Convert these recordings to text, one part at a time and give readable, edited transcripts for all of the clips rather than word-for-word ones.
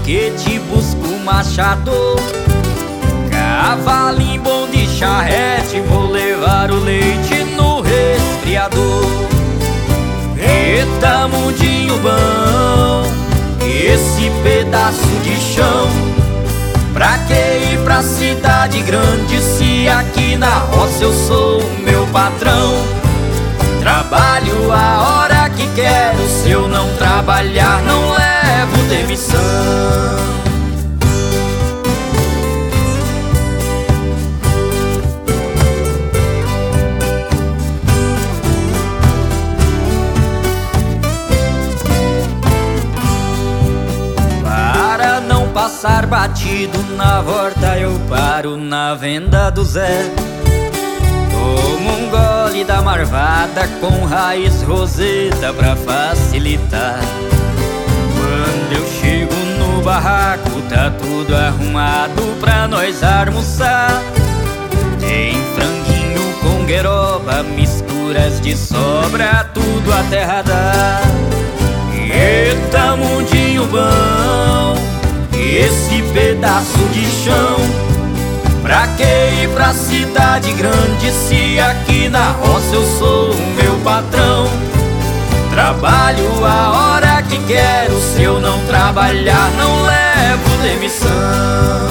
boquete, busco machado, cavalinho bom de charrete, vou levar o leite no resfriador. Eita, mundinho bom, esse pedaço de chão, pra que ir pra cidade grande se aqui na roça eu sou o meu patrão? Trabalho a hora que quero, se eu não trabalhar não levo demissão. Para não passar batido na horta, eu paro na venda do Zé. Tomo um gole da marvada com raiz roseta pra facilitar. Quando eu chego no barraco, tá tudo arrumado pra nós almoçar. Tem franguinho com gueroba, misturas de sobra, tudo a terra dá. Eita, mundinho bom, esse pedaço de chão, pra que ir pra cidade grande se aqui na roça eu sou o meu patrão? Trabalho a hora que quero, se eu não trabalhar não levo demissão.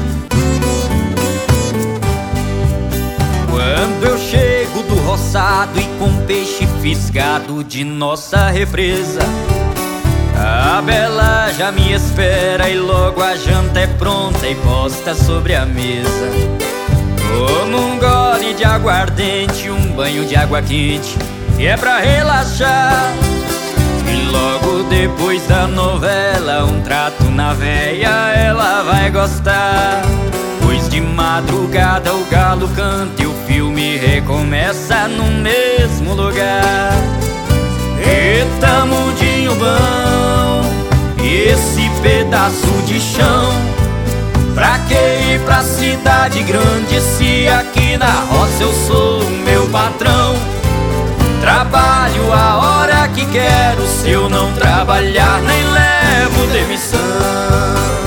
Quando eu chego do roçado e com peixe fisgado de nossa represa, a Bela já me espera e logo a janta é pronta e posta sobre a mesa. Tomo um gole de aguardente, um banho de água quente, e é pra relaxar. E logo depois da novela, um trato na véia ela vai gostar. Pois de madrugada o galo canta e o filme recomeça no mesmo lugar. Eita, mundinho bom, esse pedaço de chão, pra que ir pra cidade grande se aqui na roça eu sou o meu patrão? Trabalho a hora que quero, se eu não trabalhar nem levo demissão.